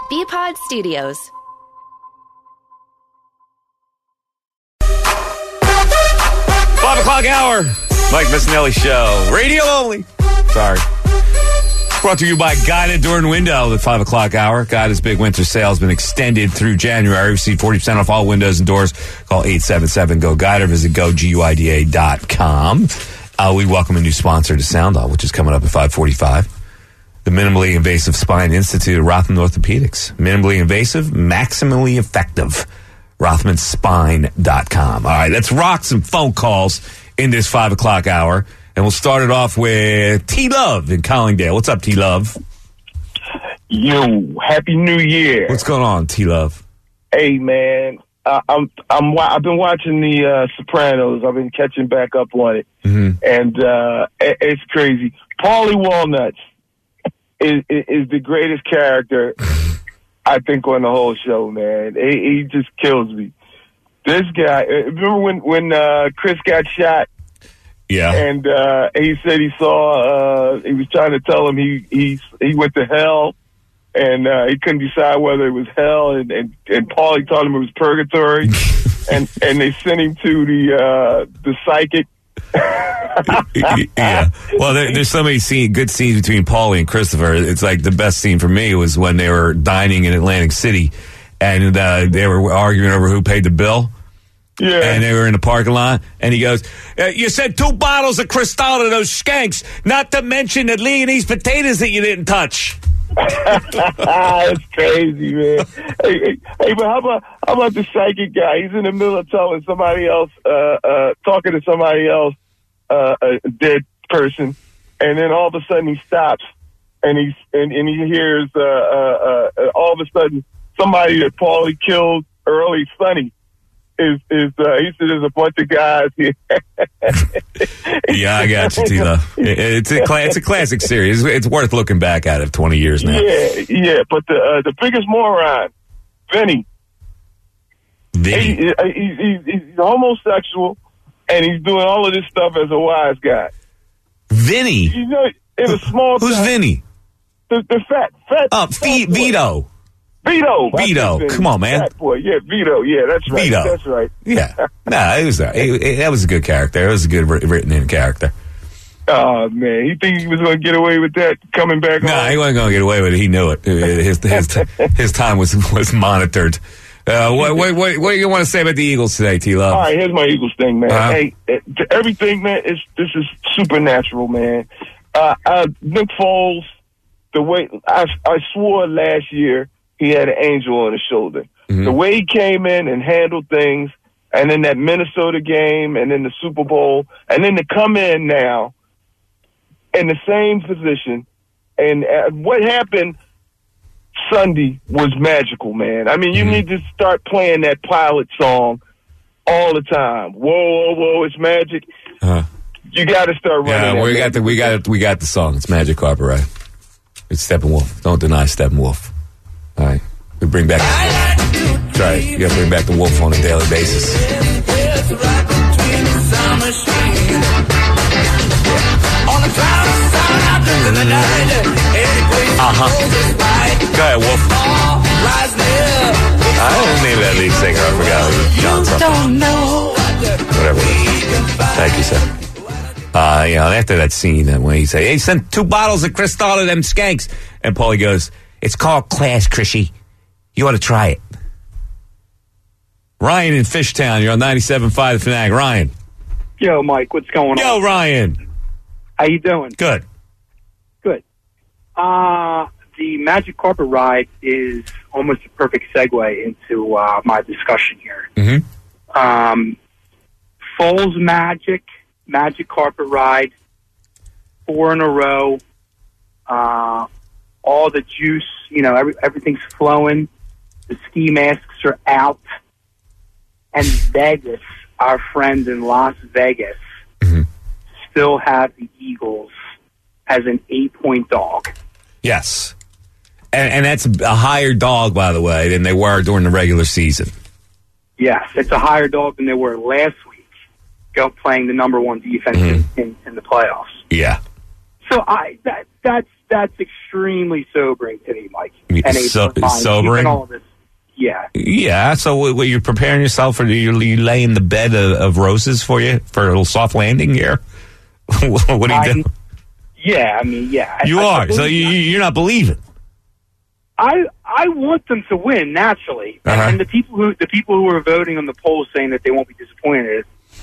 BPod Studios. Five o'clock hour. Mike Missinelli Show. Radio only. Sorry. Brought to you by Guided Door and Window. The 5 o'clock hour. Guided's big winter sale has been extended through January. Receive 40% off all windows and doors. Call 877-GO-GUIDE or visit GoGuida.com. We welcome a new sponsor to Sound On, which is coming up at 5:45. The Minimally Invasive Spine Institute of Rothman Orthopedics. Minimally invasive, maximally effective. RothmanSpine.com. All right, let's rock some phone calls in this 5 o'clock hour. And we'll start it off with T-Love in Collingdale. What's up, T-Love? Yo, Happy New Year. What's going on, T-Love? Hey, man. I've been watching the Sopranos. I've been catching back up on it. Mm-hmm. And it's crazy. Paulie Walnuts is the greatest character, I think, on the whole show, man. He just kills me. This guy, remember when Chris got shot? Yeah. And he said he saw, he was trying to tell him he went to hell, and he couldn't decide whether it was hell, and Paulie told him it was purgatory, and they sent him to the psychic. Yeah. Well, there's so many good scenes between Paulie and Christopher. It's like the best scene for me was when they were dining in Atlantic City, and they were arguing over who paid the bill. Yeah. And they were in the parking lot, and he goes, you said 2 bottles of Cristal to those skanks, not to mention the Leonese potatoes that you didn't touch. That's crazy, man. Hey, but how about the psychic guy? He's in the middle of telling somebody else, talking to somebody else, a dead person, and then all of a sudden he stops, and he hears all of a sudden somebody that Paulie killed early, Sonny. He said there's a bunch of guys here. Yeah, I got you, T-Love. It's a classic series. It's worth looking back at it 20 years now. Yeah. But the biggest moron, Vinny. He's homosexual, and he's doing all of this stuff as a wise guy. Vinny? You know, in a small Who's town, Vinny? The fat Vito. Vito, come on, man. Fat boy, yeah, Vito, yeah, that's right. Vito. That's right. Yeah, it was that was a good character. It was a good written in character. Oh man, you think he was going to get away with that coming back? No, he wasn't going to get away with it. He knew it. His time was monitored. What do you want to say about the Eagles today, T-Love? All right, here's my Eagles thing, man. Hey, everything, man. This is supernatural, man. Nick Foles, the way I swore last year. He had an angel on his shoulder. Mm-hmm. The way he came in and handled things, and then that Minnesota game, and then the Super Bowl, and then to come in now in the same position, and what happened Sunday was magical, man. I mean, you need to start playing that Pilot song all the time. Whoa, whoa, whoa! It's magic. You got to start running. Yeah, we got the song. It's Magic Carpet, right? It's Steppenwolf. Don't deny Steppenwolf. All right, we bring back. That's right. You got to bring back the Wolf on a daily basis. Go ahead, Wolf. I don't know the name of that lead singer. I forgot. It was John something. Don't know. Whatever. Thank you, sir. After that scene, when he said, "Hey, sent 2 bottles of Cristal to them skanks," and Paulie goes, "It's called class, Chrissy. You ought to try it." Ryan in Fishtown, you're on 97.5 The Fanatic. Ryan. Yo, Mike, what's going on? Yo, Ryan. How you doing? Good. Good. The Magic Carpet Ride is almost a perfect segue into my discussion here. Mm-hmm. Foles Magic Carpet Ride, 4 in a row. All the juice, everything's flowing. The ski masks are out. And Vegas, our friends in Las Vegas, still have the Eagles as an 8-point dog. Yes. And that's a higher dog, by the way, than they were during the regular season. Yes, it's a higher dog than they were last week, playing the number 1 defense in the playoffs. Yeah. So that's that's extremely sobering to me, Mike. And sobering? All this, yeah. Yeah, so what, you're preparing yourself for, you laying the bed of roses for you for a little soft landing here? What are you doing? Yeah, I mean, yeah. You are, so you're not believing. I want them to win naturally, and the people who are voting on the polls saying that they won't be disappointed,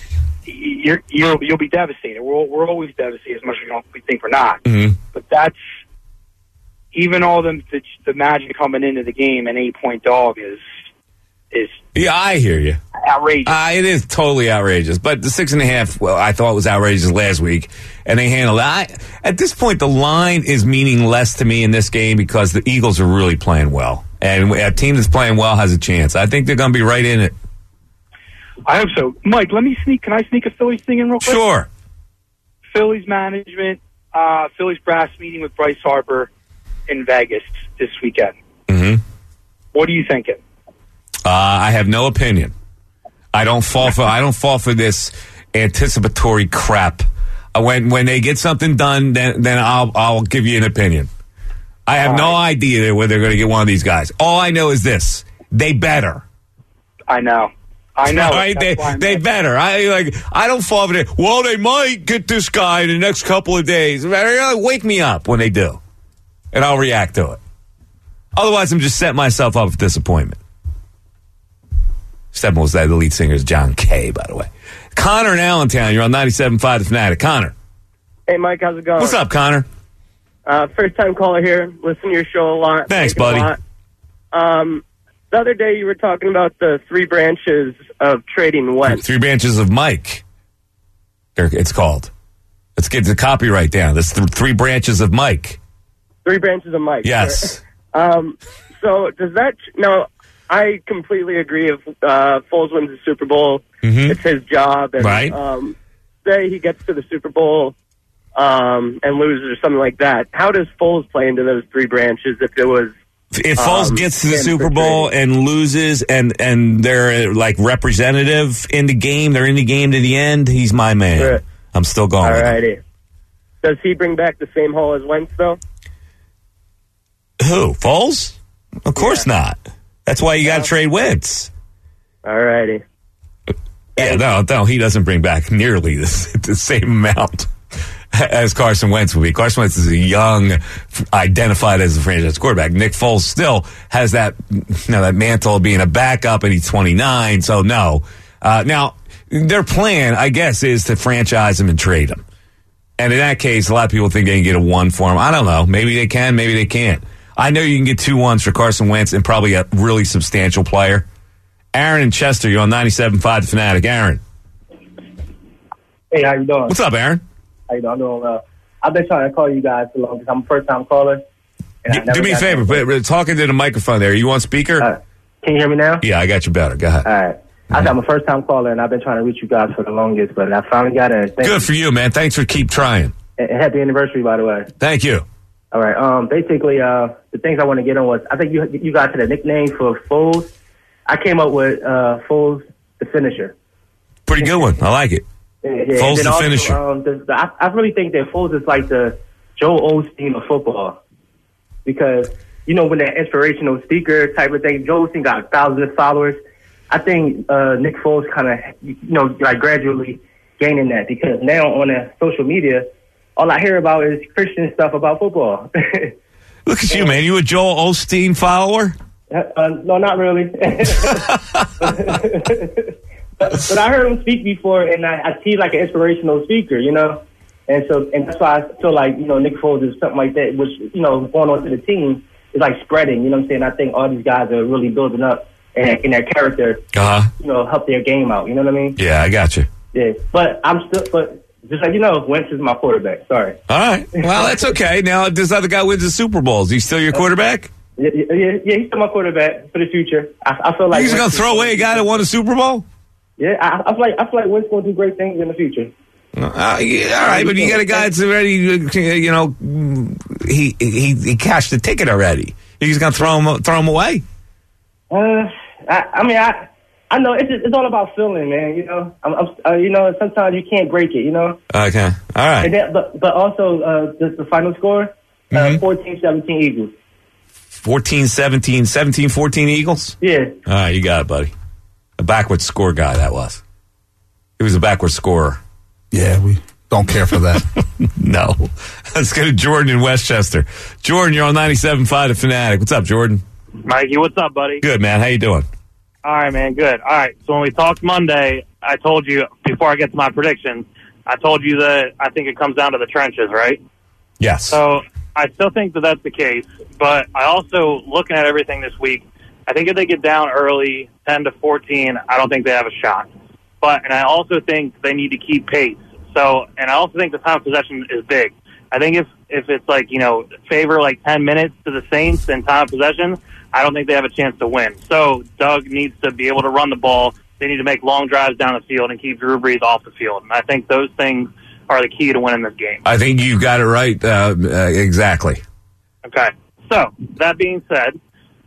you'll be devastated. We're always devastated as much as we think we're not. Mm-hmm. But that's even all the Magic coming into the game, an 8-point dog is. Yeah, I hear you. Outrageous. It is totally outrageous. But the 6.5, well, I thought was outrageous last week, and they handled it. At this point, the line is meaning less to me in this game because the Eagles are really playing well. And a team that's playing well has a chance. I think they're going to be right in it. I hope so. Mike, can I sneak a Phillies thing in real quick? Sure. Phillies management, Phillies brass meeting with Bryce Harper in Vegas this weekend. Mm-hmm. What are you thinking? I have no opinion. I don't fall for this anticipatory crap. When they get something done, then I'll give you an opinion. I have no idea whether they're going to get one of these guys. All I know is this: they better. I know. Right? They better. I don't fall for it. Well, they might get this guy in the next couple of days. Wake me up when they do, and I'll react to it. Otherwise, I'm just setting myself up for disappointment. Stephen was that. The lead singer is John Kay, by the way. Connor in Allentown, you're on 97.5 The Fanatic. Connor. Hey, Mike, how's it going? What's up, Connor? First-time caller here. Listen to your show a lot. Thanks, buddy. The other day you were talking about the 3 branches of trading Wentz. 3 branches of Mike. It's called. Let's get the copyright down. That's 3 branches of Mike. 3 branches of Mike. Yes. So does that... No, I completely agree. If Foles wins the Super Bowl, it's his job. And, right. Say he gets to the Super Bowl and loses or something like that. How does Foles play into those 3 branches if it was... If Foles gets to the Super Bowl and loses and they're like representative in the game, they're in the game to the end, he's my man. Sure. I'm still going. All righty. Does he bring back the same haul as Wentz, though? Who? Foles? Of course not. That's why you got to trade Wentz. All righty. Yeah, no, he doesn't bring back nearly the same amount as Carson Wentz would be. Carson Wentz is a young, identified as a franchise quarterback. Nick Foles still has that mantle of being a backup, and he's 29, so no. Now, their plan, I guess, is to franchise him and trade him. And in that case, a lot of people think they can get a 1 for him. I don't know. Maybe they can, maybe they can't. I know you can get 2 1s for Carson Wentz and probably a really substantial player. Aaron in Chester, you're on 97.5 The Fanatic. Aaron. Hey, how you doing? What's up, Aaron? How you doing? I'm doing well. I've been trying to call you guys for long because I'm a first-time caller. Do me a favor. Talking to the microphone there. You on speaker? Can you hear me now? Yeah, I got you better. Go ahead. All right. I'm a first-time caller, and I've been trying to reach you guys for the longest, but I finally got it. Good for you, man. Thanks for keep trying. And happy anniversary, by the way. Thank you. All right. Basically, the things I want to get on was, I think you got to the nickname for Foles. I came up with Foles the Finisher. Pretty good one. I like it. Yeah. Foles the Finisher. I really think that Foles is like the Joel Osteen of football. Because, when that inspirational speaker type of thing, Joel Osteen got thousands of followers. I think Nick Foles kind of, like gradually gaining that. Because now on social media, all I hear about is Christian stuff about football. Look at you, man. You a Joel Osteen follower? No, not really. but I heard him speak before, and I see like an inspirational speaker, and that's why I feel like Nick Foles is something like that, which going on to the team is like spreading. You know what I'm saying? I think all these guys are really building up in their character. Help their game out. You know what I mean? Yeah, I got you. Yeah, but just like Wentz is my quarterback. Sorry. All right. Well, that's okay. Now, if this other guy wins the Super Bowl, is he still your quarterback? Yeah, he's still my quarterback for the future. I feel like he's going to throw away a guy that won a Super Bowl. Yeah, I feel like Wentz going to do great things in the future. All right, but you got a guy that's already, he cashed the ticket already. He's going to throw him away. I know it's all about feeling, man. Sometimes you can't break it. Okay, all right. And then, but also the final score. 14-17 Eagles. 14-17, 17-14 Eagles? Yeah. All right, you got it, buddy. A backwards score guy, that was. He was a backwards scorer. Yeah, we don't care for that. No. Let's go to Jordan in Westchester. Jordan, you're on 97.5 The Fanatic. What's up, Jordan? Mikey, what's up, buddy? Good, man. How you doing? All right, man, good. All right, so when we talked Monday, I told you, before I get to my predictions, I told you that I think it comes down to the trenches, right? Yes. So I still think that that's the case, but I also, looking at everything this week, I think if they get down early, 10-14, I don't think they have a shot. And I also think they need to keep pace. So, and I also think the time of possession is big. I think if it's like, favor like 10 minutes to the Saints in time of possession, I don't think they have a chance to win. So Doug needs to be able to run the ball. They need to make long drives down the field and keep Drew Brees off the field. And I think those things are the key to winning this game. I think you got it right exactly. Okay. So, that being said,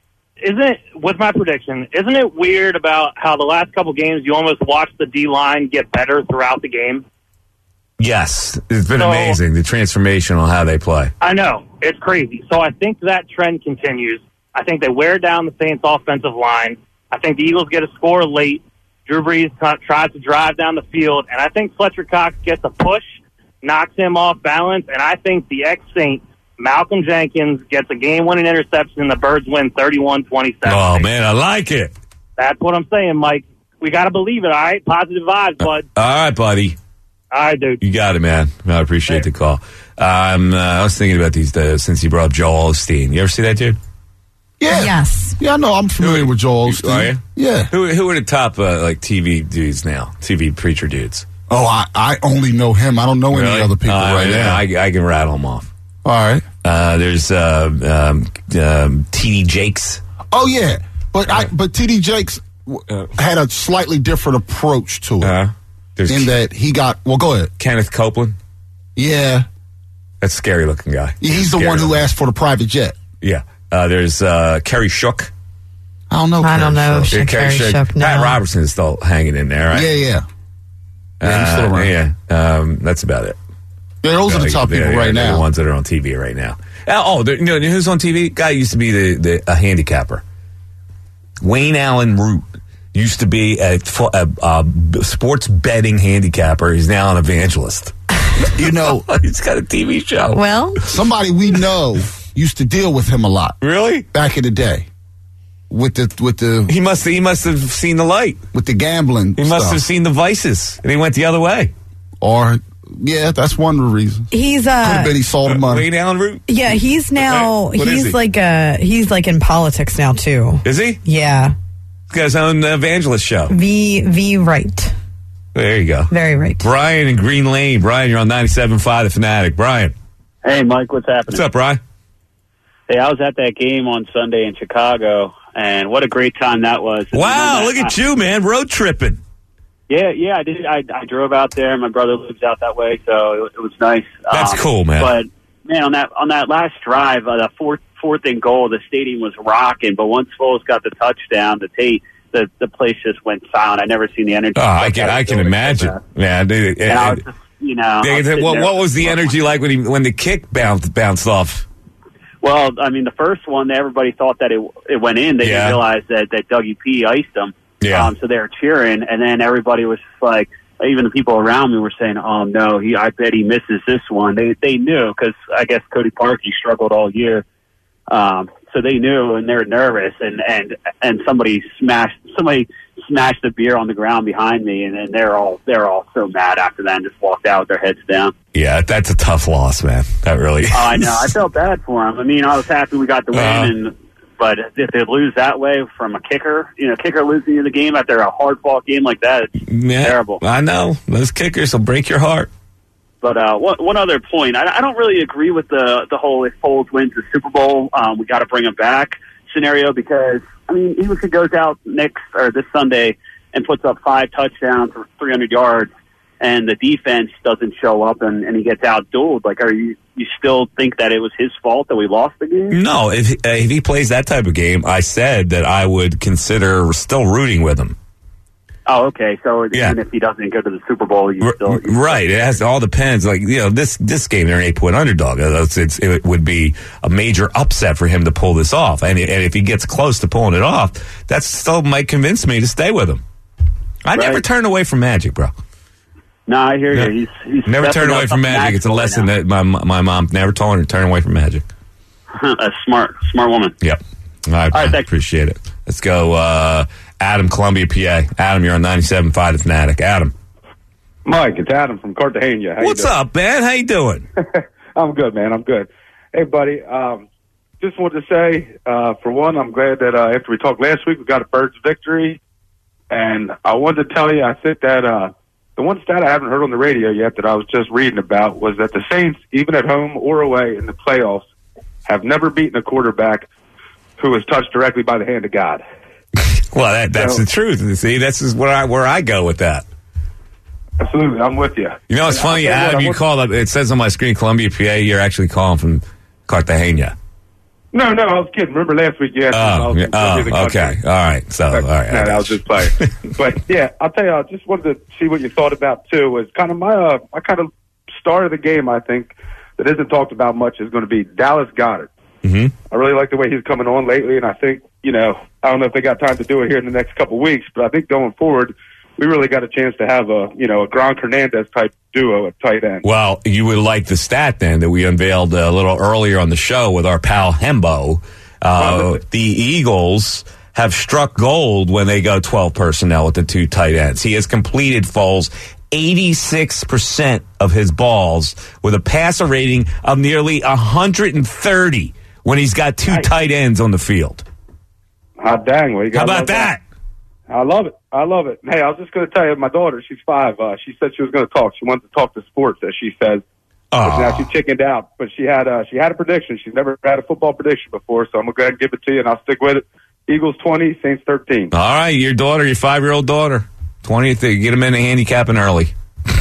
with my prediction, isn't it weird about how the last couple games you almost watch the D-line get better throughout the game? Yes. It's been amazing, the transformation on how they play. I know. It's crazy. So I think that trend continues. I think they wear down the Saints' offensive line. I think the Eagles get a score late. Drew Brees tries to drive down the field, and I think Fletcher Cox gets a push, knocks him off balance, and I think the ex-Saint, Malcolm Jenkins, gets a game-winning interception, and the Birds win 31-27. Oh, man, I like it. That's what I'm saying, Mike. We got to believe it, all right? Positive vibes, bud. All right, buddy. All right, dude. You got it, man. I appreciate the call. I was thinking about these since you brought up Joel Osteen. You ever see that dude? Yeah. Yes. Yeah, I know. I'm familiar with Joel Osteen. Are you? Yeah. Who are the top TV dudes now? TV preacher dudes? Oh, I only know him. I don't know any other people right now. I can rattle them off. All right. There's T.D. Jakes. Oh, yeah. But T.D. Jakes had a slightly different approach to it. In that he got... Well, go ahead. Kenneth Copeland. Yeah. That's a scary-looking guy. He's the one who asked for the private jet. Yeah. There's Kerry Shook. I don't know. I don't know. Kerry Shook. No. Pat Robertson is still hanging in there, right? Yeah. He's still around. Yeah. That's about it. Yeah, those are the top people right now. The ones that are on TV right now. Who's on TV? Guy used to be a handicapper. Wayne Allen Root used to be a sports betting handicapper. He's now an evangelist. He's got a TV show. Well, somebody we know used to deal with him a lot. Really? Back in the day. With the he must have seen the light. With the gambling. He must have seen the vices and he went the other way. Or that's one reason. He's could have been he saw the money. Wayne Allen Root? Yeah, he's now he's like in politics now too. Is he? Yeah. He's got his own evangelist show. V right. There you go. Very right. Brian in Green Lane. Brian, you're on 97.5 The Fanatic. Brian. Hey, Mike, what's happening? What's up, Brian? Hey, I was at that game on Sunday in Chicago, and what a great time that was. Wow, look at you, man, road tripping. Yeah, I did. I drove out there. My brother lives out that way, so it was nice. That's cool, man. But man, on that last drive, the fourth and goal, the stadium was rocking. But once Foles got the touchdown, the place just went silent. I never seen the energy. Oh, I can imagine. Yeah, dude. And I was just, what was the energy like when the kick bounced off? Well, I mean, the first one, everybody thought that it went in. They didn't realize that Dougie P iced them. Yeah. So they were cheering, and then everybody was just like, even the people around me were saying, "Oh no, I bet he misses this one." They knew, because I guess Cody Parkey struggled all year, so they knew, and they're nervous. And somebody smashed the beer on the ground behind me, and they're all so mad after that, and just walked out with their heads down. Yeah, that's a tough loss, man. That really is. I know. I felt bad for him. I mean, I was happy we got the win, but if they lose that way from a kicker losing in the game after a hard-fought game like that, it's terrible. I know. Those kickers will break your heart. But one other point, I don't really agree with the whole if Foles wins the Super Bowl, we got to bring him back scenario, because, I mean, even if he goes out this Sunday and puts up 5 touchdowns for 300 yards and the defense doesn't show up and he gets outdueled, like, you still think that it was his fault that we lost the game? No, if he plays that type of game, I said that I would consider still rooting with him. Oh, okay. So even if he doesn't go to the Super Bowl, you still right. It all depends. Like this game, they're an 8-point underdog. It would be a major upset for him to pull this off, and if he gets close to pulling it off, that still might convince me to stay with him. I never turn away from Magic, bro. No, I hear you. He's never turn away from Magic. It's a lesson that my mom never told her to turn away from Magic. A smart woman. Yep. All right, appreciate it. Let's go. Adam, Columbia, PA. Adam, you're on 97.5 The Fanatic. Adam. Mike, it's Adam from Cartagena. What's up, man? How you doing? I'm good, man. I'm good. Hey, buddy. Just wanted to say, for one, I'm glad that after we talked last week, we got a Birds victory. And I wanted to tell you, I think that the one stat I haven't heard on the radio yet that I was just reading about was that the Saints, even at home or away in the playoffs, have never beaten a quarterback who was touched directly by the hand of God. Well, that's the truth. See, this is where I go with that. Absolutely, I'm with you. You know, it's funny, Adam, you called up, it says on my screen, Columbia, PA, you're actually calling from Cartagena. No, I was kidding. Remember last week you asked me. Okay. All right. So, all right. No, I was just playing. But, yeah, I'll tell you, I just wanted to see what you thought about, too, was kind of my kind of star of the game, I think, that isn't talked about much is going to be Dallas Goedert. Mm-hmm. I really like the way he's coming on lately, and I think, I don't know if they got time to do it here in the next couple weeks, but I think going forward, we really got a chance to have a Gronk Hernandez type duo at tight end. Well, you would like the stat then that we unveiled a little earlier on the show with our pal Hembo. The Eagles have struck gold when they go 12 personnel with the two tight ends. He has completed, Foles, 86% of his balls with a passer rating of nearly 130 when he's got two tight ends on the field. Hot dang. Well, how about that? I love it. Hey, I was just going to tell you, my daughter, she's 5. She said she was going to talk. She wanted to talk to sports, as she says. But now she chickened out. But she had a prediction. She's never had a football prediction before, so I'm going to go ahead and give it to you, and I'll stick with it. Eagles 20, Saints 13. All right, your 5-year-old daughter. 20, get him in the handicapping early.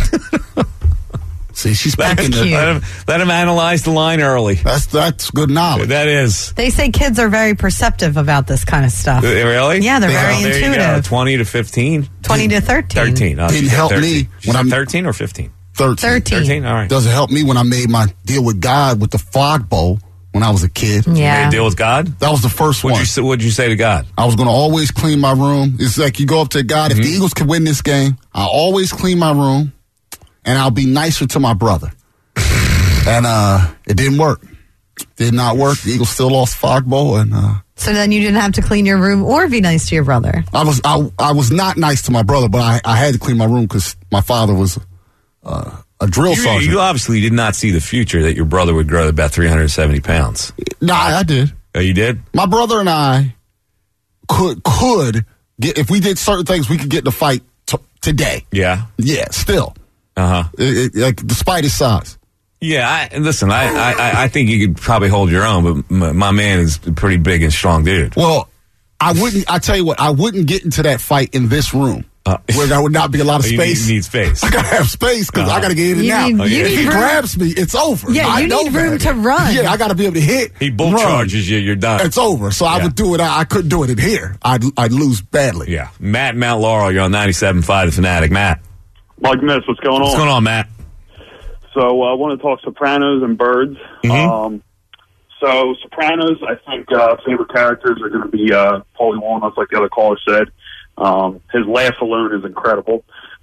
See, she's packing let him analyze the line early. That's good knowledge. That is. They say kids are very perceptive about this kind of stuff. Really? Yeah, they're very intuitive. You go. 20 to 15. 20 to 13. 13. Oh, didn't help 13. Me when I'm 13 or 15. 13. All right. Doesn't help me when I made my deal with God with the Fog Bowl when I was a kid. Yeah. You made a deal with God? That was the first one. What'd you say to God? I was going to always clean my room. It's like you go up to God. If the Eagles can win this game, I'll always clean my room, and I'll be nicer to my brother. And it didn't work. Did not work. The Eagles still lost Fog Bowl, and so then you didn't have to clean your room or be nice to your brother. I was not nice to my brother, but I had to clean my room because my father was a drill sergeant. You obviously did not see the future that your brother would grow to about 370 pounds. No, I did. Oh, you did? My brother and I could get, if we did certain things, we could get in a fight today. Yeah? Yeah, still. Uh-huh. Like, despite his size. Yeah, I think you could probably hold your own, but my man is a pretty big and strong dude. Well, I tell you what, I wouldn't get into that fight in this room. Where there would not be a lot of space. You need space. I gotta have space because I gotta get in and out. If he grabs me, it's over. Yeah, you need room to run. Yeah, I gotta be able to hit. He bull charges you, you're done. It's over. So I would do it. I couldn't do it in here. I'd lose badly. Yeah. Matt Mount Laurel, you're on 97.5 The Fanatic. Matt. Mike Miss, what's going on? What's going on, Matt? So I want to talk Sopranos and Birds. Mm-hmm. So Sopranos, I think favorite characters are going to be Paulie Walnuts, like the other caller said. His laugh alone is incredible.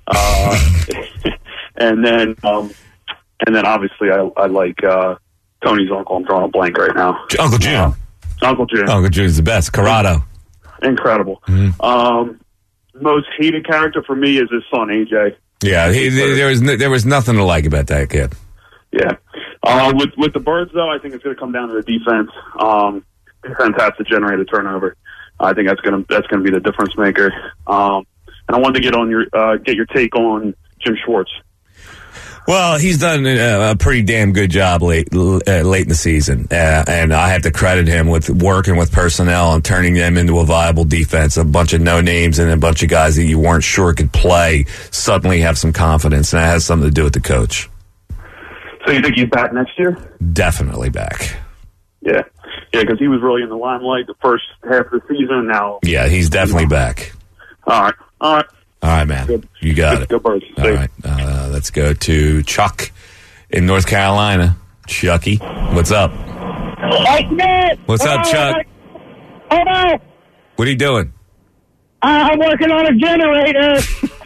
And then obviously I like Tony's uncle. I'm drawing a blank right now. Uncle Jim. Uncle Jim. Uncle Jim's the best. Corrado. Incredible. Mm-hmm. Most hated character for me is his son, AJ. Yeah, there was nothing to like about that kid. Yeah. With the Birds, though, I think it's going to come down to the defense. Defense has to generate a turnover. I think that's going to be the difference maker. And I wanted to get your take on Jim Schwartz. Well, he's done a pretty damn good job late in the season, and I have to credit him with working with personnel and turning them into a viable defense. A bunch of no names and a bunch of guys that you weren't sure could play suddenly have some confidence, and that has something to do with the coach. So you think he's back next year? Definitely back. Yeah, because he was really in the limelight the first half of the season. Now, yeah, he's definitely back. All right. All All right, man. You got it. Go Birds. All right. Let's go to Chuck in North Carolina. Chucky, what's up? What's up, Chuck? Hold on. What are you doing? I'm working on a generator.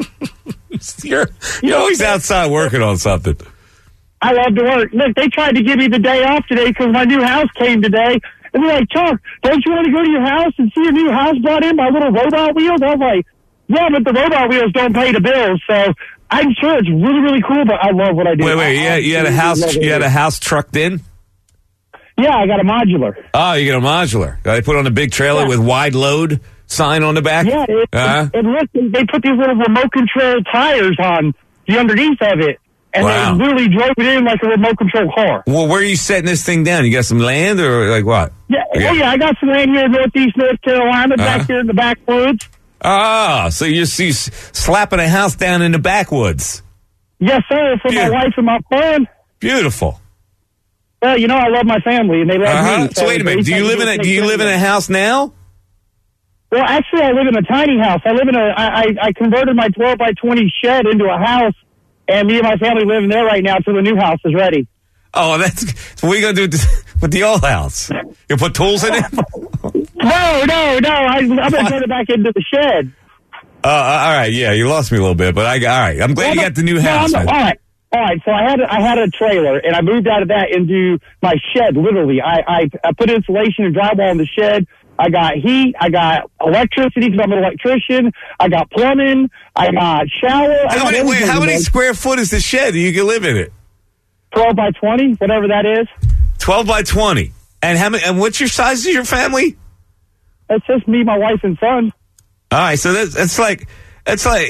You're always outside working on something. I love to work. Look, they tried to give me the day off today because my new house came today. And they're like, Chuck, don't you want to go to your house and see your new house brought in by little robot wheels? I was like, yeah, but the robot wheels don't pay the bills. So I'm sure it's really, really cool, but I love what I do. Wait, you had a house? You had a house trucked in? Yeah, I got a modular. Oh, you got a modular. They put on a big trailer with wide load sign on the back? Yeah, it look, they put these little remote control tires on the underneath of it. And they literally drove it in like a remote control car. Well, where are you setting this thing down? You got some land or like what? Yeah, I got some land here in northeast North Carolina, back there in the backwoods. Ah, so you're slapping a house down in the backwoods. Yes, sir, for my wife and my son. Beautiful. Well, I love my family, and they love me. So wait a minute. Do you live in a house now? Well, actually, I live in a tiny house. I converted my 12 by 20 shed into a house, and me and my family live in there right now until the new house is ready. Oh, so what are you going to do with the old house? You put tools in it? No. I'm going to turn it back into the shed. All right. Yeah, you lost me a little bit, but all right. I'm glad you got the new house. All right. So I had a trailer, and I moved out of that into my shed. Literally, I put insulation and drywall in the shed. I got heat. I got electricity because I'm an electrician. I got plumbing. I got shower. How many square foot is the shed that you can live in it? 12 by 20, whatever that is. 12 by 20. And how many? And what's your size of your family? It's just me, my wife, and son. All right, so it's like there's more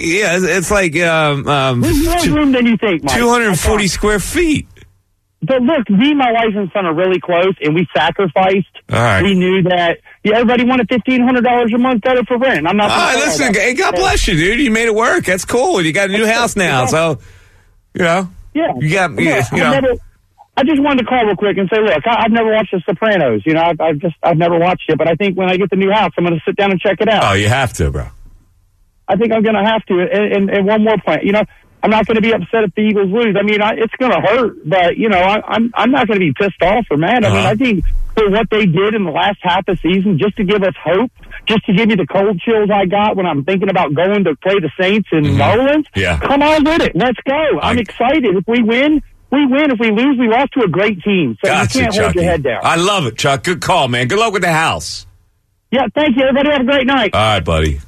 room than you think, Mike. 240 square feet. But look, me, my wife, and son are really close, and we sacrificed. All right. We knew that everybody wanted $1,500 a month better for rent. I'm not. Listen, hey, God bless you, dude. You made it work. That's cool. You got a new house now, so Yeah. You got. I just wanted to call real quick and say, look, I've never watched The Sopranos. I've never watched it, but I think when I get the new house, I'm going to sit down and check it out. Oh, you have to, bro. I think I'm going to have to. And one more point, I'm not going to be upset if the Eagles lose. I mean, it's going to hurt, but I'm not going to be pissed off or mad. I mean, I think for what they did in the last half of the season, just to give us hope, just to give me the cold chills I got when I'm thinking about going to play the Saints in New Orleans. Yeah. Come on with it. Let's go. I'm excited. If we win, we win. If we lose, we lost to a great team. So you can't hold your head down. I love it, Chuck. Good call, man. Good luck with the house. Yeah, thank you. Everybody have a great night. All right, buddy.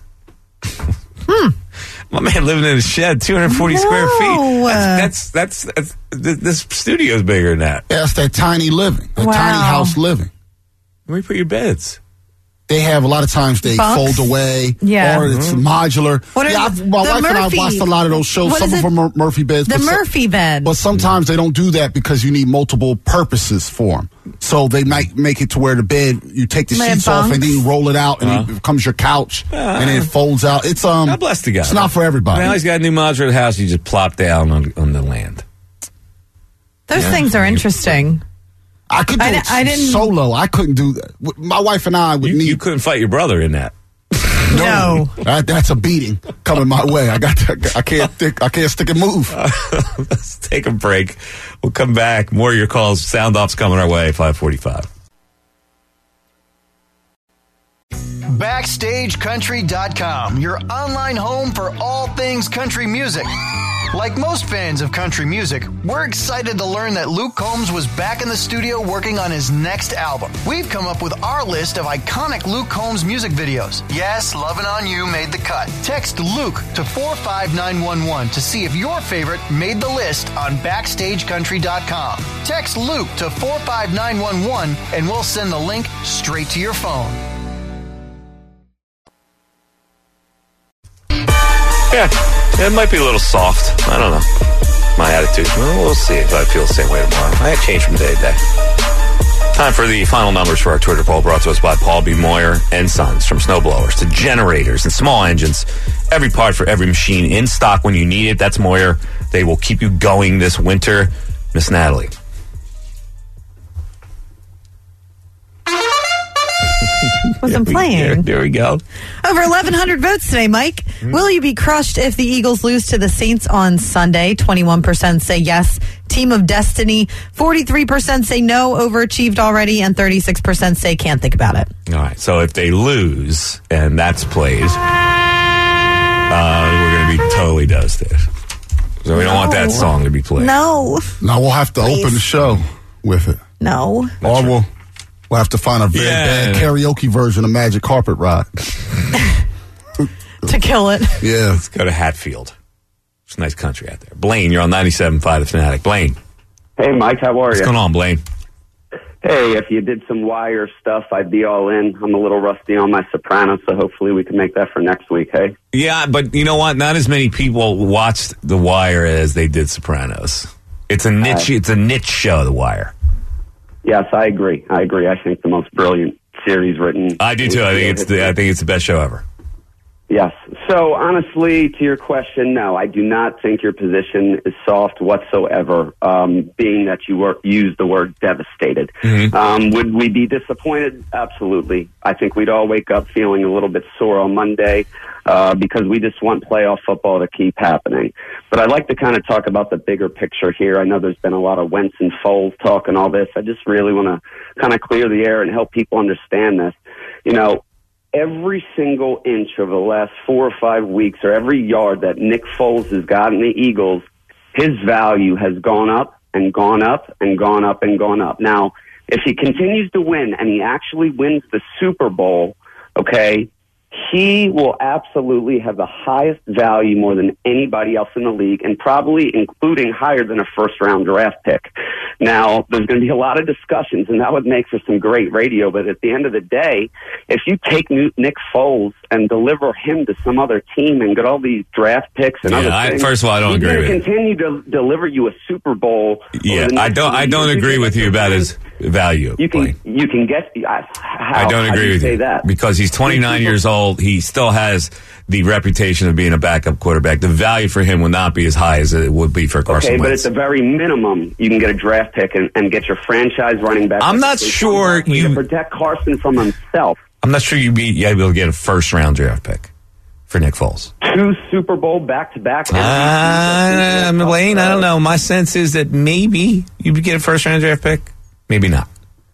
My man living in a shed, 240 square feet. That's this studio's bigger than that. Yeah, it's that tiny living, tiny house living. Where do you put your beds? They have a lot of times they fold away, or it's modular. My wife and I watched a lot of those shows. Some of them are Murphy beds. The Murphy bed. But sometimes they don't do that because you need multiple purposes for them. So they might make it to where the bed, you take the sheets off and then you roll it out and it becomes your couch and then it folds out. It's God bless the guy. It's not for everybody. Now he's got a new modular house. You just plop down on the land. Those things are interesting. I could do it solo. I couldn't do that. My wife and I would need. You couldn't fight your brother in that. No. That's a beating coming my way. I can't stick and move. Let's take a break. We'll come back. More of your calls. Sound off's coming our way. 5:45. BackstageCountry.com, your online home for all things country music. Like most fans of country music, we're excited to learn that Luke Combs was back in the studio working on his next album. We've come up with our list of iconic Luke Combs music videos. Yes, Lovin' On You made the cut. Text Luke to 45911 to see if your favorite made the list on BackstageCountry.com. Text Luke to 45911 and we'll send the link straight to your phone. Yeah, it might be a little soft. I don't know. My attitude. Well, we'll see if I feel the same way tomorrow. I change from day to day. Time for the final numbers for our Twitter poll, brought to us by Paul B. Moyer and Sons. From snowblowers to generators and small engines, every part for every machine in stock when you need it. That's Moyer. They will keep you going this winter. Miss Natalie. Wasn't playing. There we go. Over 1,100 votes today, Mike. Will you be crushed if the Eagles lose to the Saints on Sunday? 21% say yes. Team of Destiny. 43% say no, overachieved already, and 36% say can't think about it. All right. So if they lose and that's played, we're going to be totally devastated. So we don't want that song to be played. No. No, we'll have to open the show with it. No. Or we'll have to find a very bad karaoke version of Magic Carpet Ride. To kill it. Yeah. Let's go to Hatfield. It's nice country out there. Blaine, you're on 97.5 The Fanatic. Blaine. Hey, Mike, how are you? What's going on, Blaine? Hey, if you did some Wire stuff, I'd be all in. I'm a little rusty on my Sopranos, so hopefully we can make that for next week, hey? Yeah, but you know what? Not as many people watched The Wire as they did Sopranos. It's a niche show, The Wire. Yes, I agree. I think the most brilliant series written. I do too. I think it's the best show ever. Yes. So honestly, to your question, no, I do not think your position is soft whatsoever, being that you used the word devastated. Mm-hmm. Would we be disappointed? Absolutely. I think we'd all wake up feeling a little bit sore on Monday because we just want playoff football to keep happening. But I'd like to kind of talk about the bigger picture here. I know there's been a lot of Wentz and Foles talk and all this. I just really want to kind of clear the air and help people understand this. You know, every single inch over the last 4 or 5 weeks, or every yard that Nick Foles has gotten the Eagles, his value has gone up and gone up and gone up and gone up. Now, if he continues to win and he actually wins the Super Bowl, okay, he will absolutely have the highest value more than anybody else in the league, and probably including higher than a first-round draft pick. Now, there's going to be a lot of discussions, and that would make for some great radio, but at the end of the day, if you take Nick Foles and deliver him to some other team and get all these draft picks and other things, first of all, I don't agree with you. Continue to deliver you a Super Bowl. Yeah, I don't agree with you about his value. You can get I don't agree with you that because he's 29 years old. He still has the reputation of being a backup quarterback. The value for him will not be as high as it would be for Carson Wentz. But at the very minimum, you can get a draft pick and get your franchise running back. I'm not sure you to protect Carson from himself. I'm not sure you'd be able to get a first-round draft pick for Nick Foles. 2 Super Bowl back-to-back. Blaine, I don't know. My sense is that maybe you would get a first-round draft pick. Maybe not.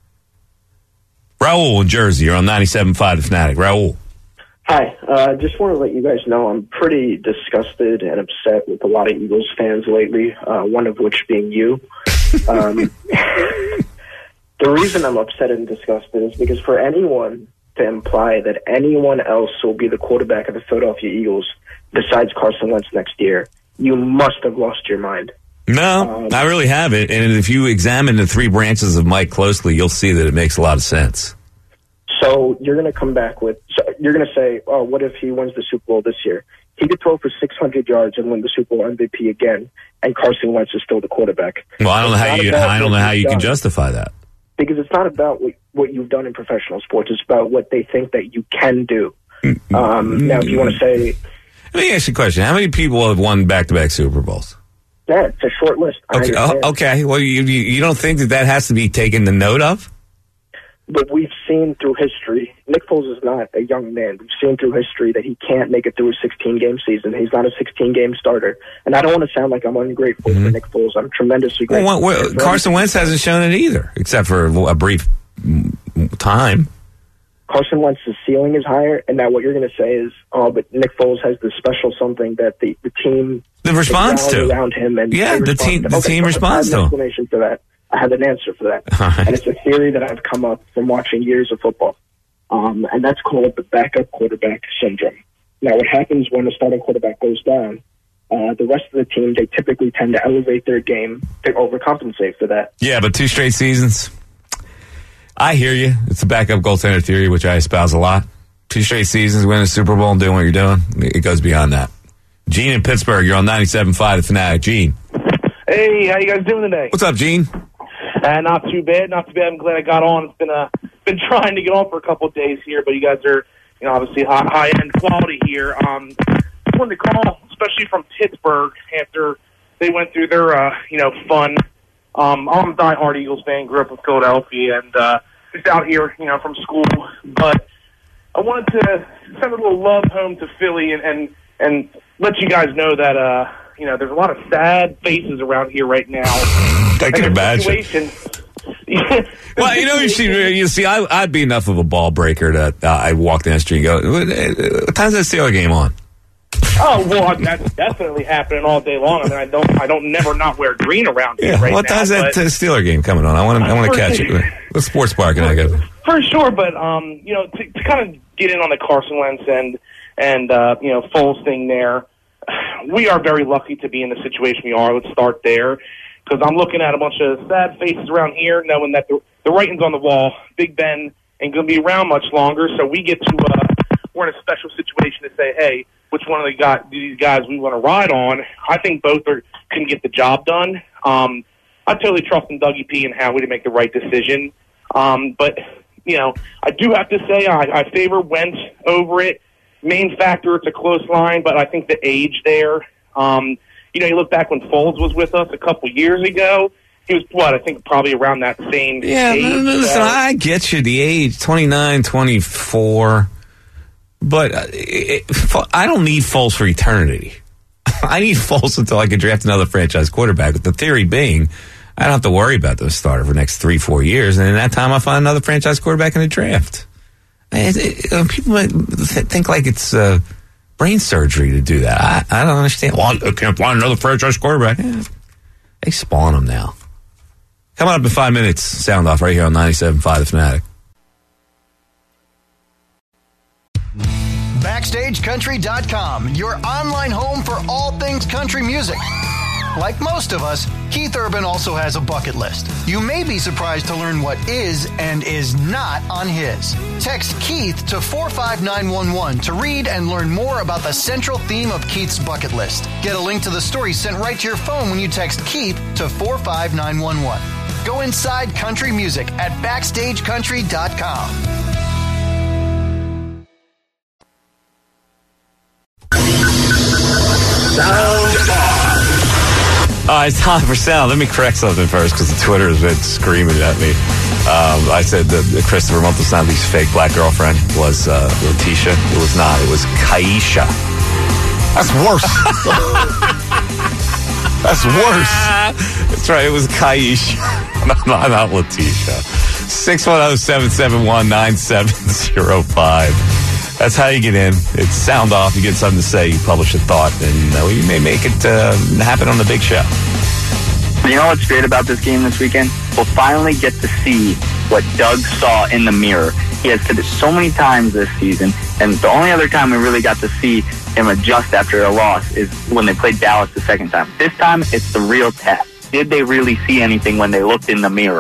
Raul in Jersey, you're on 97.5 The Fanatic. Raul. Hi. Just want to let you guys know I'm pretty disgusted and upset with a lot of Eagles fans lately, one of which being you. The reason I'm upset and disgusted is because for anyone to imply that anyone else will be the quarterback of the Philadelphia Eagles besides Carson Wentz next year, you must have lost your mind. No, I really haven't. And if you examine the 3 branches of Mike closely, you'll see that it makes a lot of sense. So you're going to come back you're going to say, oh, what if he wins the Super Bowl this year? He could throw for 600 yards and win the Super Bowl MVP again, and Carson Wentz is still the quarterback. Well, I don't know how you can justify that. Because it's not about what you've done in professional sports. It's about what they think that you can do. Now, if you want to say... Let me ask you a question. How many people have won back-to-back Super Bowls? Yeah, it's a short list. Okay. Well, you don't think that has to be taken the note of? But we've seen through history, Nick Foles is not a young man. We've seen through history that he can't make it through a 16-game season. He's not a 16-game starter. And I don't want to sound like I'm ungrateful for Nick Foles. I'm tremendously grateful. Well, Carson Wentz hasn't shown it either, except for a brief time. Carson Wentz's ceiling is higher, and now what you're going to say is, oh, but Nick Foles has this special something that the team responds to around him. And the team responds to him. Explanation for that. I have an answer for that. Right. And it's a theory that I've come up from watching years of football. And that's called the backup quarterback syndrome. Now, what happens when the starting quarterback goes down, the rest of the team, they typically tend to elevate their game to overcompensate for that. Yeah, but 2 straight seasons. I hear you. It's the backup goaltender theory, which I espouse a lot. 2 straight seasons, winning a Super Bowl and doing what you're doing. It goes beyond that. Gene in Pittsburgh, you're on 97.5 The Fanatic. Gene. Hey, how you guys doing today? What's up, Gene? Not too bad. I'm glad I got on. It's been trying to get on for a couple of days here, but you guys are, obviously high end quality here. Just wanted to call, especially from Pittsburgh, after they went through their fun. I'm a diehard Eagles fan. Grew up in Philadelphia and just out here, from school. But wanted to send a little love home to Philly and let you guys know that there's a lot of sad faces around here right now. I can imagine. Well, you see, I'd be enough of a ball breaker that I walk down the street and go, what time's that Steeler game on? Oh, well, that's definitely happening all day long. I mean, I don't never not wear green around here right now. What time's that Steeler game coming on? I want to catch it. What sports bar can I go to? For sure, but to kind of get in on the Carson Wentz and Foles thing there, we are very lucky to be in the situation we are. Let's start there, because I'm looking at a bunch of sad faces around here, knowing that the writing's on the wall. Big Ben ain't going to be around much longer, so we get to we're in a special situation to say, hey, which one of these guys we want to ride on. I think both can get the job done. I totally trust in Dougie P and Howie to make the right decision. But, I do have to say I favor Wentz over it. Main factor, it's a close line, but I think the age there. You look back when Foles was with us a couple years ago. He was, I think probably around that same age. Listen, I get you, the age, 29, 24. But I don't need Foles for eternity. I need Foles until I can draft another franchise quarterback. With the theory being, I don't have to worry about the starter for the next 3-4 years. And in that time, I'll find another franchise quarterback in the draft. People think like it's brain surgery to do that. I don't understand. Well, I can't find another franchise quarterback. They spawn them now. Coming up in 5 minutes, sound off right here on 97.5 The Fanatic. BackstageCountry.com, your online home for all things country music. Like most of us, Keith Urban also has a bucket list. You may be surprised to learn what is and is not on his. Text Keith to 45911 to read and learn more about the central theme of Keith's bucket list. Get a link to the story sent right to your phone when you text Keith to 45911. Go inside country music at BackstageCountry.com. It's time for sound. Let me correct something first, because the Twitter has been screaming at me. I said that Christopher Montesante's fake black girlfriend was Letitia. It was not. It was Kaisha. That's worse. That's worse. That's right. It was Kaisha. not Letitia. 610-771-9705. That's how you get in. It's sound off. You get something to say. You publish a thought, and you may make it happen on the big show. You know what's great about this game this weekend? We'll finally get to see what Doug saw in the mirror. He has said it so many times this season, and the only other time we really got to see him adjust after a loss is when they played Dallas the second time. This time, it's the real test. Did they really see anything when they looked in the mirror?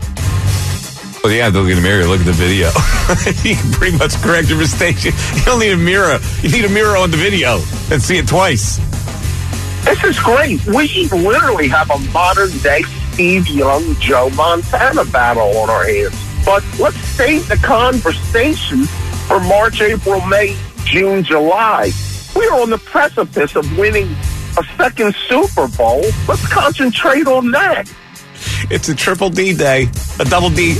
Well, yeah, look in the mirror, look at the video. You can pretty much correct your mistakes. You don't need a mirror. You need a mirror on the video and see it twice. This is great. We literally have a modern-day Steve Young, Joe Montana battle on our hands. But let's save the conversation for March, April, May, June, July. We are on the precipice of winning a second Super Bowl. Let's concentrate on that. It's a triple D day, a double Dave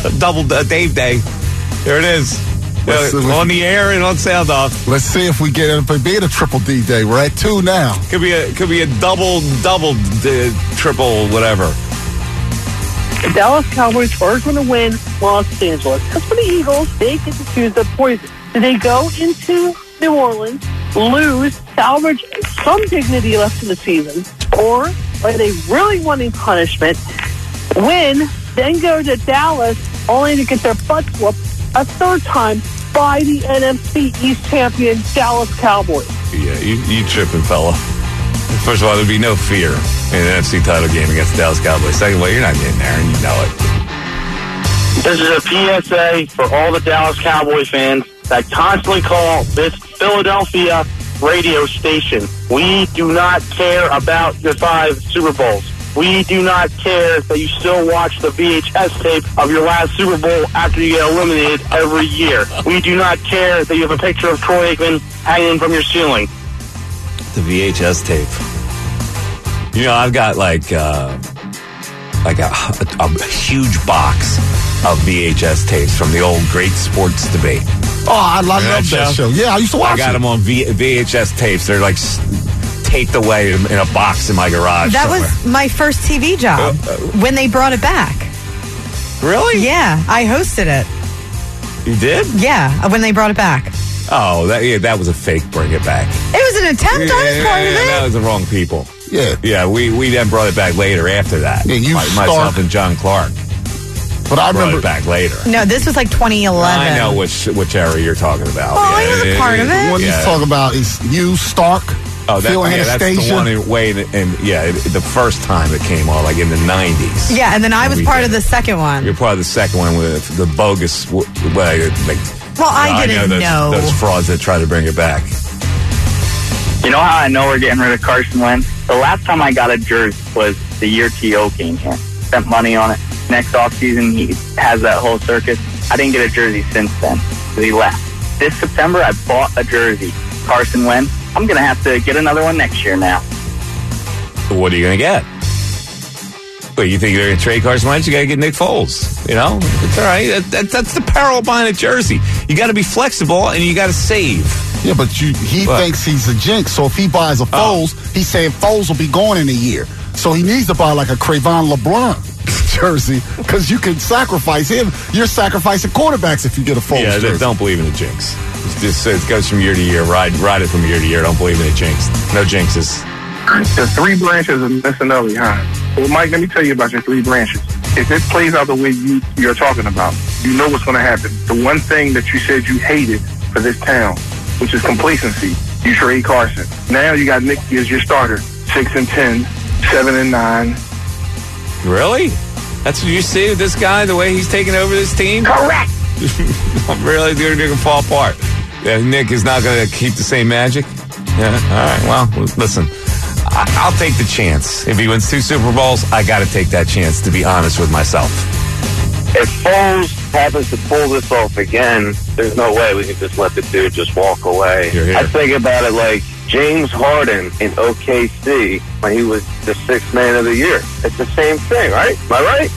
day. There it is. On the air and on sound off. Let's see if we get it. Being a triple D day, we're at 2 now. Could be a double, triple, whatever. The Dallas Cowboys are going to win Los Angeles. Because for the Eagles, they get to choose their poison. Do they go into New Orleans, lose, salvage some dignity left in the season, or are they really wanting punishment, win, then go to Dallas only to get their butts whooped a third time by the NFC East champion Dallas Cowboys? Yeah, you tripping, fella. First of all, there'd be no fear in an NFC title game against the Dallas Cowboys. Second of all, you're not getting there, and you know it. This is a PSA for all the Dallas Cowboys fans that constantly call this Philadelphia radio station. We do not care about your 5 Super Bowls. We do not care that you still watch the VHS tape of your last Super Bowl after you get eliminated every year. We do not care that you have a picture of Troy Aikman hanging from your ceiling. The VHS tape. You know, I've got like like a huge box of VHS tapes from the old Great Sports Debate. Oh, I love that show. Yeah, I used to watch it. I got them on VHS tapes. They're like taped away in a box in my garage. That somewhere. was my first TV job when they brought it back. Really? Yeah, I hosted it. You did? Yeah, when they brought it back. Oh, that was a fake bring it back. It was an attempt. I was part of it. That was the wrong people. Yeah. Yeah, we then brought it back later after that. Yeah, myself and John Clark. But I remember it back later. No, this was like 2011. I know which era you're talking about. Oh, I was a part of it. What he's talking about is you, Stark, Phil that's Anastasia. the one way, the first time it came on, like in the 90s. Yeah, and then I was part of the second one. You're part of the second one with the bogus, Well, I didn't know. Those frauds that try to bring it back. You know how I know we're getting rid of Carson Wentz? The last time I got a jersey was the year T.O. came here. Spent money on it. Next offseason, he has that whole circus. I didn't get a jersey since then because he left. This September, I bought a jersey. Carson Wentz. I'm going to have to get another one next year now. What are you going to get? Well, you think they're going to trade Carson Wentz? You got to get Nick Foles. You know, it's all right. That's the peril of buying a jersey. You got to be flexible and you got to save. Yeah, but he thinks he's a jinx. So if he buys a Foles, he's saying Foles will be gone in a year. So he needs to buy like a Cravon LeBron jersey because you can sacrifice him. You're sacrificing quarterbacks if you get a Foles jersey. Yeah, don't believe in a jinx. It goes from year to year. Ride it from year to year. Don't believe in a jinx. No jinxes. The 3 branches of Missinelli, huh? Well, Mike, let me tell you about your 3 branches. If it plays out the way you're talking about, you know what's going to happen. The one thing that you said you hated for this town, which is complacency, you trade Carson. Now you got Nick as your starter, 6-10, 7-9. Really? That's what you see with this guy, the way he's taking over this team? Correct. Really? They're going to fall apart. Yeah, Nick is not going to keep the same magic? Yeah. All right. Well, listen. I'll take the chance. If he wins 2 Super Bowls, I got to take that chance, to be honest with myself. If Foles happens to pull this off again, there's no way we can just let the dude just walk away. I think about it like James Harden in OKC when he was the 6th man of the year. It's the same thing, right? Am I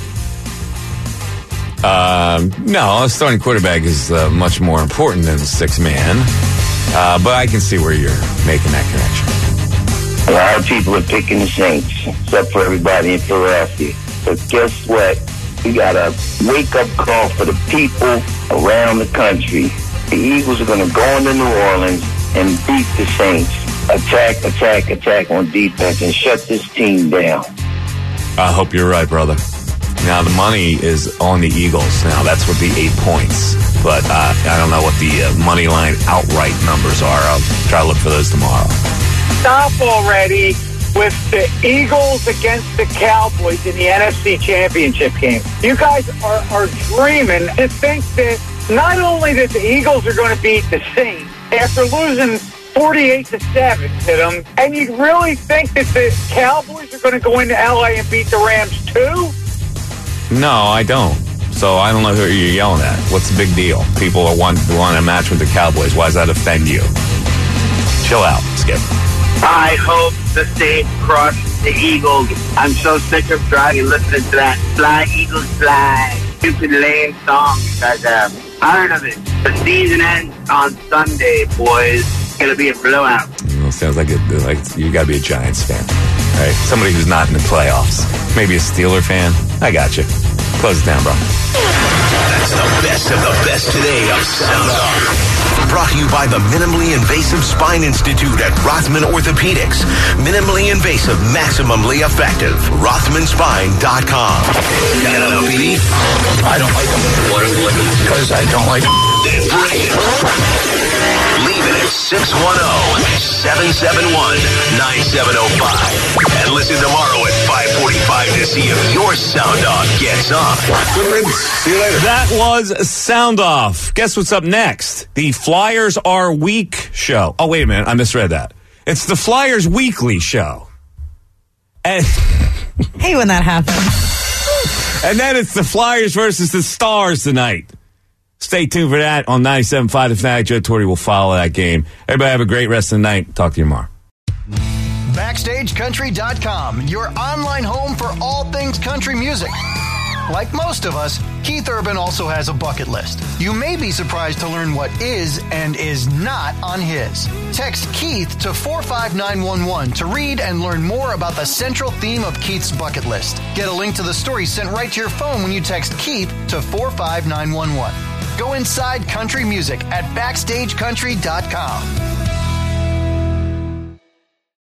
right? No, a starting quarterback is much more important than the 6th man. But I can see where you're making that connection. A lot of people are picking the Saints, except for everybody in Philadelphia. But guess what? We got a wake-up call for the people around the country. The Eagles are going to go into New Orleans and beat the Saints. Attack on defense and shut this team down. I hope you're right, brother. Now, the money is on the Eagles. Now, that's what the 8 points. But I don't know what the money line outright numbers are. I'll try to look for those tomorrow. Stop already with the Eagles against the Cowboys in the NFC Championship game. You guys are dreaming to think that not only that the Eagles are going to beat the Saints after losing 48-7 to them, and you really think that the Cowboys are going to go into LA and beat the Rams too? No, I don't. So I don't know who you're yelling at. What's the big deal? People want a match with the Cowboys. Why does that offend you? Chill out, Skip. I hope the Saints crush the Eagles. I'm so sick of driving listening to that Fly Eagles Fly stupid lame song you guys have. Tired of it. The season ends on Sunday, boys. It's going to be a blowout. Well, sounds like you got to be a Giants fan. All right? Somebody who's not in the playoffs. Maybe a Steeler fan. I got you. Close it down, bro. That's the best of the best today of Sound Off. Brought to you by the Minimally Invasive Spine Institute at Rothman Orthopedics. Minimally invasive, maximally effective. RothmanSpine.com. Got a beef? I don't like them. What? Because I don't like them. Then bring it. Leave it at 610-771-9705. And listen tomorrow at 5:45 to see if your Sound Off gets on. Good riddance. See you later. That was Sound Off. Guess what's up next? The Flyers Are Week show. Oh, wait a minute. I misread that. It's the Flyers Weekly show. And hey, when that happens. And then it's the Flyers versus the Stars tonight. Stay tuned for that on 97.5 The Fanatic. Joe Torre will follow that game. Everybody have a great rest of the night. Talk to you tomorrow. BackstageCountry.com, your online home for all things country music. Like most of us, Keith Urban also has a bucket list. You may be surprised to learn what is and is not on his. Text Keith to 45911 to read and learn more about the central theme of Keith's bucket list. Get a link to the story sent right to your phone when you text Keith to 45911. Go inside country music at BackstageCountry.com.